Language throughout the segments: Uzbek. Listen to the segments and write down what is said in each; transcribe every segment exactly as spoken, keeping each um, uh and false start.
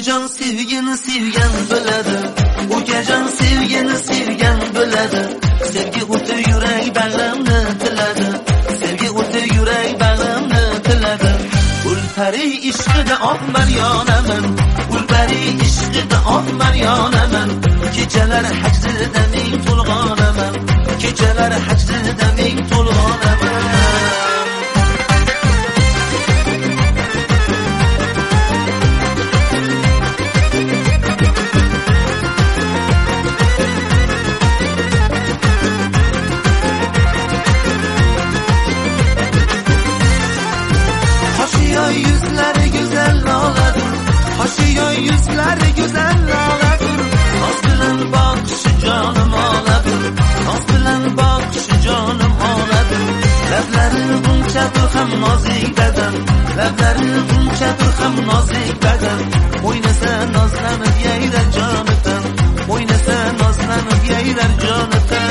Ukajon sevgini sevgan biladi, ukajon sevgini sevgan biladi. Sevgi o'ti yurak bag'rimni tiladi, sevgi o'ti yurak bag'rimni tiladi. Ulpari ishqida oqmar yonaman, ulpari ishqida oqmar yonaman. Kechalar hajrida men to'lg'onaman, kechalar hajrida men to'lg'onaman. Yüzleri güzel laladır, haşiyo yüzleri güzel laladır. Naz bilen bakışı canım ağladır, naz bilen bakışı canım ağladır. Labları bunchadır ham nozik beden, labları bunchadır ham nozik beden. Oynasa nazlanıp yayrar canıtan, oynasa nazlanıp yayrar canıtan.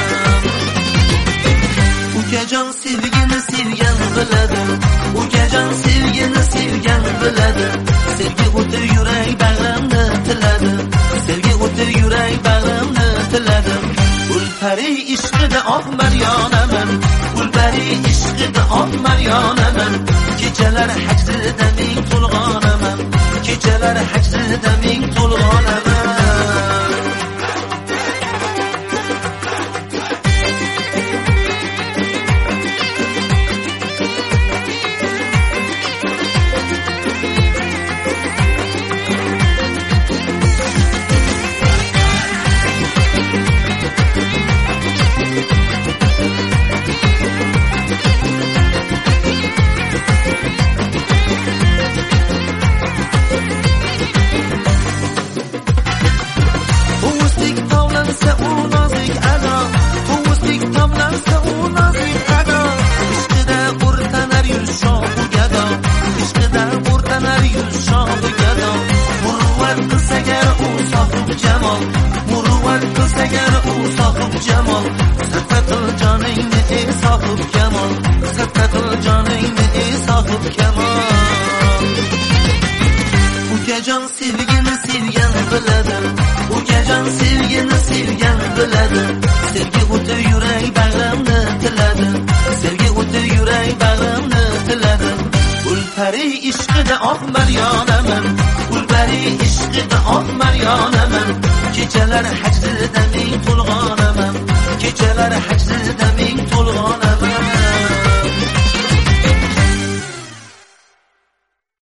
Ukajon sevgini sevgan biladi, ukajon sevgini sevgan biladi. Sevgi o'ti yurak bag'rimni tiladi, sevgi o'ti yurak bag'rimni tiladi. Ulpari ishqida oqmar yonaman, ulpari ishqida oqmar yonaman. Kechalar hajrida men to'lg'onaman, kechalar hajrida men to'lg'onaman. Cemal, sattakıl canını ey sahip Kemal, sattakıl canını ey sahip Kemal. Ukajon sevgini sevgan biladi, ukajon sevgini sevgan biladi. Sevgi o'ti yurak bag'rimni tiladi, sevgi o'ti yurak bag'rimni tiladi. Ulpari ishqida oqmar yonaman, ulpari ishqida oqmar yonaman. Kechalar hajrida men to'lg'onaman, kechalar hajrida men